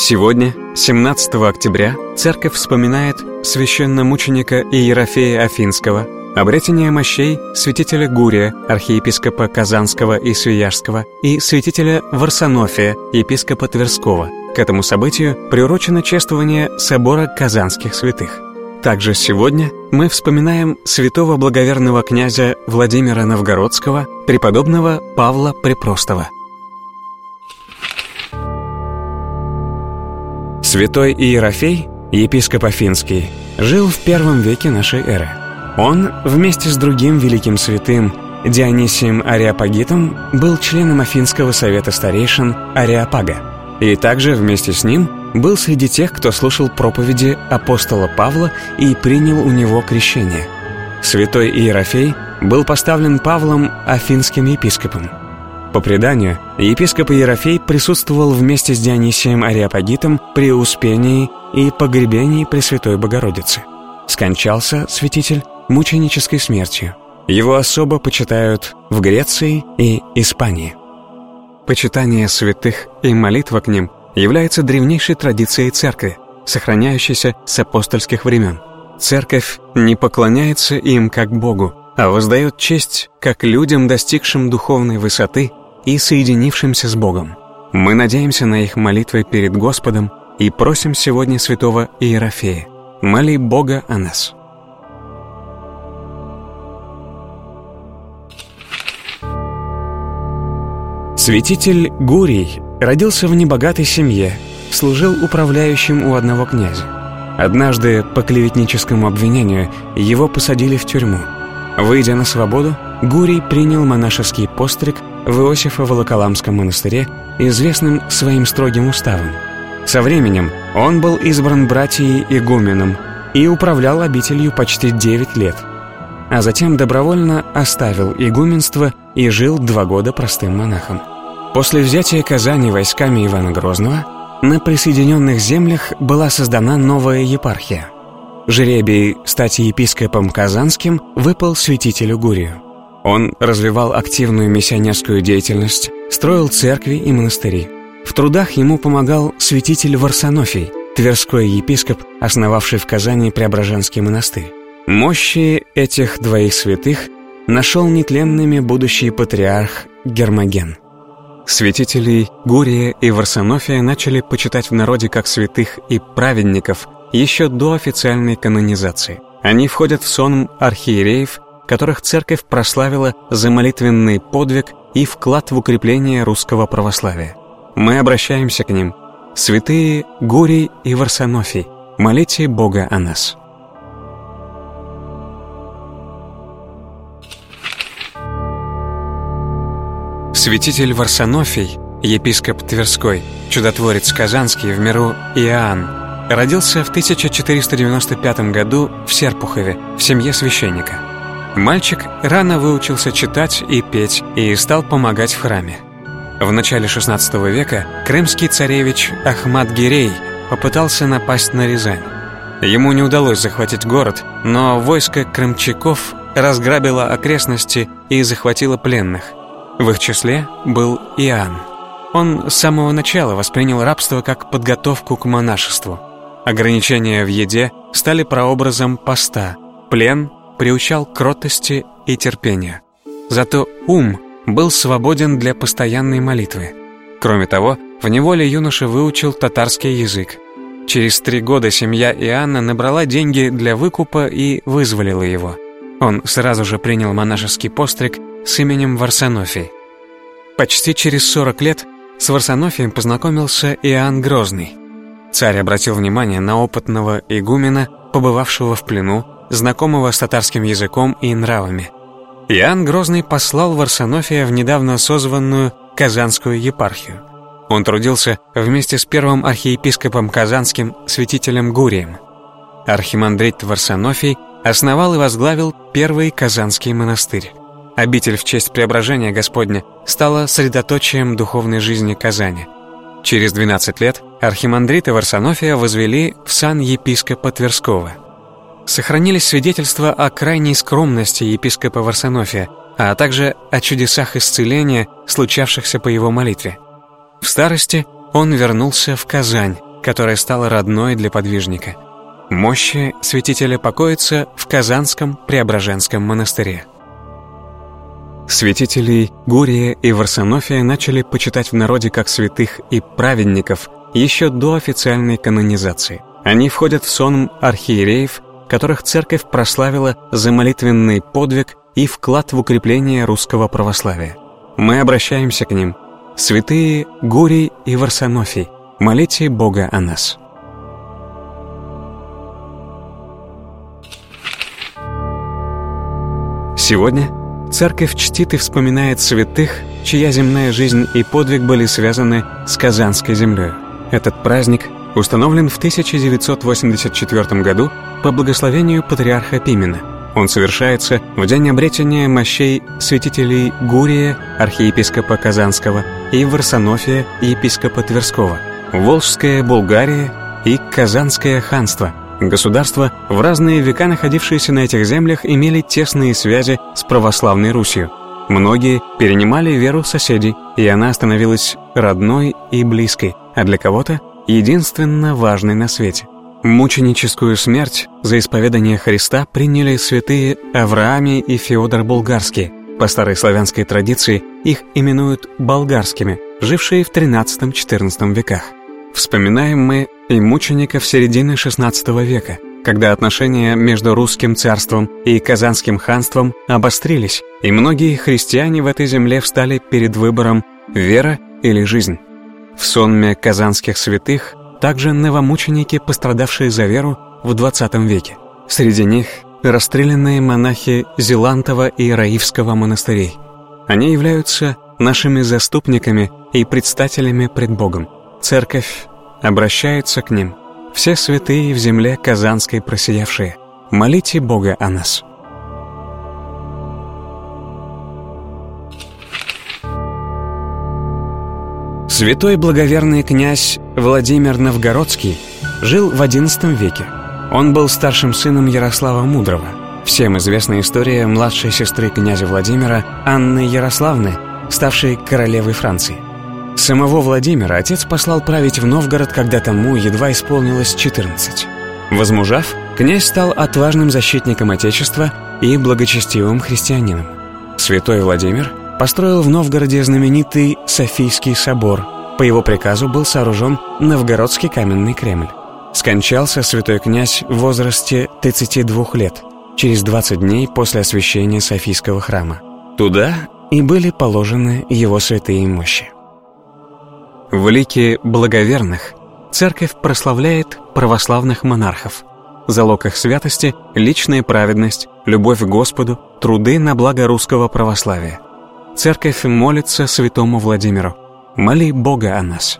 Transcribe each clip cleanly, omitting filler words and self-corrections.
Сегодня, 17 октября, Церковь вспоминает священномученика Иерофея Афинского, обретение мощей святителя Гурия, архиепископа Казанского и Свияжского, и святителя Варсонофия, епископа Тверского. К этому событию приурочено чествование собора Казанских святых. Также сегодня мы вспоминаем святого благоверного князя Владимира Новгородского, преподобного Павла Препростого. Святой Иерофей, епископ Афинский, жил в I веке нашей эры. Он вместе с другим великим святым Дионисием Ареопагитом был членом Афинского совета старейшин Ареопага, и также вместе с ним был среди тех, кто слушал проповеди апостола Павла и принял у него крещение. Святой Иерофей был поставлен Павлом афинским епископом. По преданию, епископ Иерофей присутствовал вместе с Дионисием Ареопагитом при успении и погребении Пресвятой Богородицы. Скончался святитель мученической смертью. Его особо почитают в Греции и Испании. Почитание святых и молитва к ним является древнейшей традицией Церкви, сохраняющейся с апостольских времен. Церковь не поклоняется им как Богу, а воздает честь как людям, достигшим духовной высоты и соединившимся с Богом. Мы надеемся на их молитвы перед Господом и просим сегодня святого Иерофея: моли Бога о нас. Святитель Гурий родился в небогатой семье, служил управляющим у одного князя. Однажды по клеветническому обвинению его посадили в тюрьму. Выйдя на свободу, Гурий принял монашеский постриг в Иосифо-Волоколамском монастыре, известным своим строгим уставом. Со временем он был избран братией игуменом и управлял обителью почти 9 лет, а затем добровольно оставил игуменство и жил 2 года простым монахом. После взятия Казани войсками Ивана Грозного на присоединенных землях была создана новая епархия. Жребий стать епископом Казанским выпал святителю Гурию. Он развивал активную миссионерскую деятельность, строил церкви и монастыри. В трудах ему помогал святитель Варсонофий, тверской епископ, основавший в Казани Преображенский монастырь. Мощи этих двоих святых нашел нетленными будущий патриарх Гермоген. Святителей Гурия и Варсонофия начали почитать в народе как святых и праведников еще до официальной канонизации. Они входят в сон архиереев, которых церковь прославила за молитвенный подвиг и вклад в укрепление русского православия. Мы обращаемся к ним: святые Гурий и Варсонофий, молите Бога о нас. Святитель Варсонофий, епископ Тверской, чудотворец Казанский, в миру Иоанн, родился в 1495 году в Серпухове в семье священника. Мальчик рано выучился читать и петь и стал помогать в храме. В начале XVI века крымский царевич Ахмат Гирей попытался напасть на Рязань. Ему не удалось захватить город, но войско крымчаков разграбило окрестности и захватило пленных. В их числе был Иоанн. Он с самого начала воспринял рабство как подготовку к монашеству. Ограничения в еде стали прообразом поста, плен приучал к кротости и терпению. Зато ум был свободен для постоянной молитвы. Кроме того, в неволе юноша выучил татарский язык. Через 3 года семья Иоанна набрала деньги для выкупа и вызволила его. Он сразу же принял монашеский постриг с именем Варсонофий. Почти через 40 лет с Варсонофием познакомился Иоанн Грозный. Царь обратил внимание на опытного игумена, побывавшего в плену, знакомого с татарским языком и нравами. Иоанн Грозный послал Варсонофия в недавно созванную Казанскую епархию. Он трудился вместе с первым архиепископом Казанским святителем Гурием. Архимандрит Варсонофий основал и возглавил первый Казанский монастырь. Обитель в честь Преображения Господня стала средоточием духовной жизни Казани. Через 12 лет архимандрита Варсонофия возвели в сан епископа Тверского. Сохранились свидетельства о крайней скромности епископа Варсонофия, а также о чудесах исцеления, случавшихся по его молитве. В старости он вернулся в Казань, которая стала родной для подвижника. Мощи святителя покоятся в Казанском Преображенском монастыре. Святителей Гурия и Варсонофия начали почитать в народе как святых и праведников еще до официальной канонизации. Они входят в сон архиереев, которых церковь прославила за молитвенный подвиг и вклад в укрепление русского православия. Мы обращаемся к ним. Святые Гурий и Варсонофий, молите Бога о нас. Сегодня церковь чтит и вспоминает святых, чья земная жизнь и подвиг были связаны с Казанской землей. Этот праздник установлен в 1984 году по благословению патриарха Пимена. Он совершается в день обретения мощей святителей Гурия, архиепископа Казанского, и Варсонофия, епископа Тверского, Волжская Булгария и Казанское ханство. Государства, в разные века находившиеся на этих землях, имели тесные связи с православной Русью. Многие перенимали веру соседей, и она становилась родной и близкой, а для кого-то единственно важной на свете. Мученическую смерть за исповедание Христа приняли святые Авраамий и Феодор Булгарские. По старой славянской традиции их именуют болгарскими, жившие в XIII-XIV веках. Вспоминаем мы и мучеников середины XVI века, когда отношения между русским царством и Казанским ханством обострились, и многие христиане в этой земле встали перед выбором «вера или жизнь». В сонме казанских святых также новомученики, пострадавшие за веру в XX веке. Среди них расстрелянные монахи Зелантова и Раивского монастырей. Они являются нашими заступниками и предстателями пред Богом. Церковь обращается к ним. Все святые в земле Казанской просиявшие, молите Бога о нас. Святой благоверный князь Владимир Новгородский жил в XI веке. Он был старшим сыном Ярослава Мудрого. Всем известна история младшей сестры князя Владимира Анны Ярославны, ставшей королевой Франции. Самого Владимира отец послал править в Новгород, когда тому едва исполнилось 14. Возмужав, князь стал отважным защитником Отечества и благочестивым христианином. Святой Владимир построил в Новгороде знаменитый Софийский собор. По его приказу был сооружен Новгородский каменный Кремль. Скончался святой князь в возрасте 32 лет, через 20 дней после освящения Софийского храма. Туда и были положены его святые мощи. В лике благоверных церковь прославляет православных монархов. Залог их святости – личная праведность, любовь к Господу, труды на благо русского православия. Церковь молится святому Владимиру. Моли Бога о нас.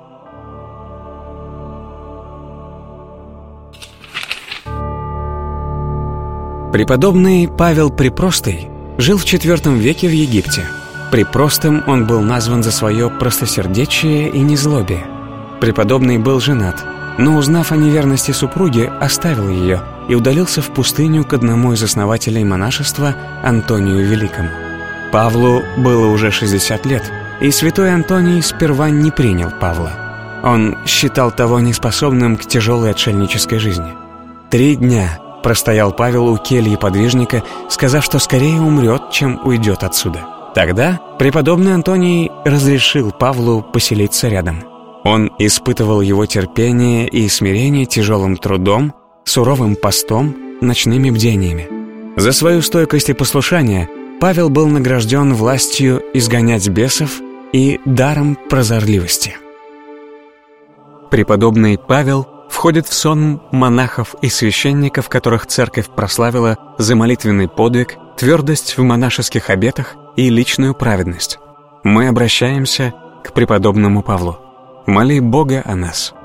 Преподобный Павел Припростый жил в IV веке в Египте. Припростым он был назван за свое простосердечие и незлобие. Преподобный был женат, но, узнав о неверности супруги, оставил ее и удалился в пустыню к одному из основателей монашества, Антонию Великому. Павлу было уже 60 лет, и святой Антоний сперва не принял Павла. Он считал того неспособным к тяжелой отшельнической жизни. 3 дня простоял Павел у кельи подвижника, сказав, что скорее умрет, чем уйдет отсюда. Тогда преподобный Антоний разрешил Павлу поселиться рядом. Он испытывал его терпение и смирение тяжелым трудом, суровым постом, ночными бдениями. За свою стойкость и послушание Павел был награжден властью изгонять бесов и даром прозорливости. Преподобный Павел входит в сон монахов и священников, которых церковь прославила за молитвенный подвиг, твердость в монашеских обетах и личную праведность. Мы обращаемся к преподобному Павлу. Моли Бога о нас.